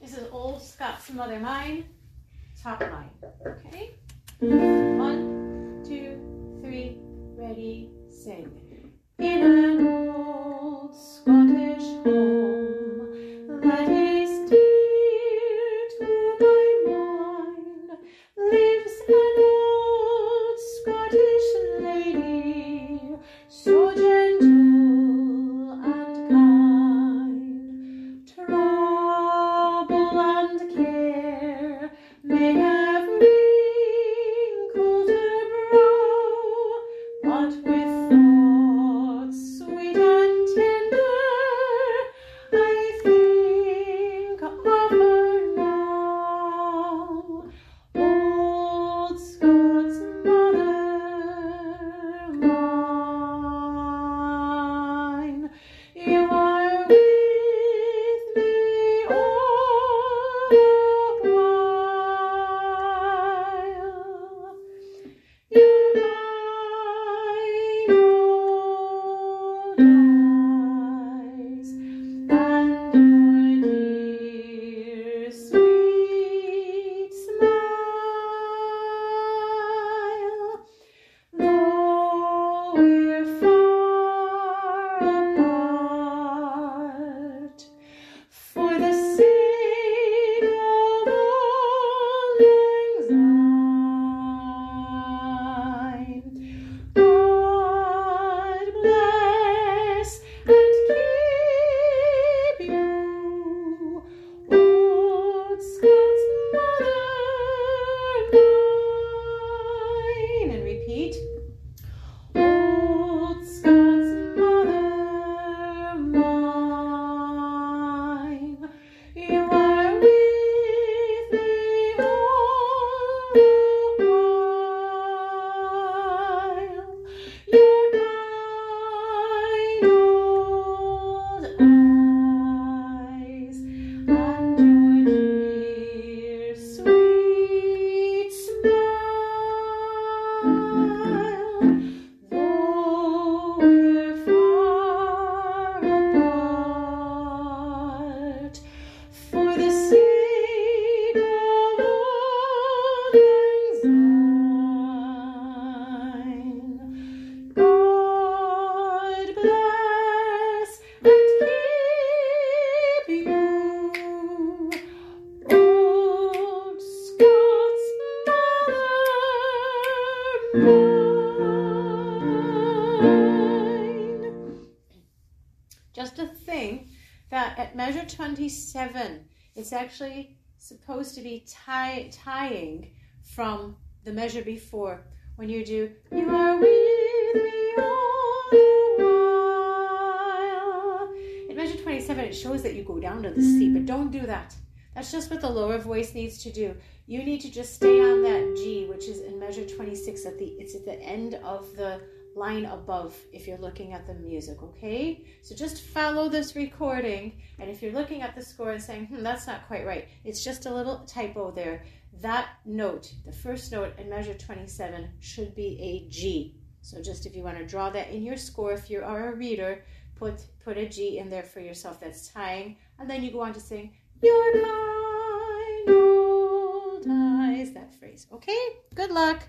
This is Old Scots Mother Mine, top line. Okay? 1, 2, 3, ready, sing. In an old Scottish home that is dear to my mind lives an old Scottish lady, so gentle and kind. Trouble and care may have wrinkled her brow, but with thoughts sweet and tender I think of her now. Old Scots Mother mine, you are with me all the while. Your kind old eyes and your dear sweet smile, though we're far apart, for the sake of old lang syne. God bless and keep you, Old Scots Mother mine. And repeat. Old Scots Mother mine, you are with me all the while. Your kind old eyes and your dear sweet smile, though we're far apart, for the sake of old lang syne. God bless and keep you, Old Scots Mother mine. Just a thing that at measure 27, it's actually supposed to be tying from the measure before. When you do, you are with me all the while. At measure 27, it shows that you go down to the C, but don't do that. That's just what the lower voice needs to do. You need to just stay on that G, which is in measure 26. It's at the end of the line above if you're looking at the music, okay? So just follow this recording, and if you're looking at the score and saying, that's not quite right, it's just a little typo there. That note, the first note in measure 27, should be a G. So just if you want to draw that in your score, if you are a reader, put a G in there for yourself. That's tying, and then you go on to sing, your kind old eyes, that phrase, okay? Good luck.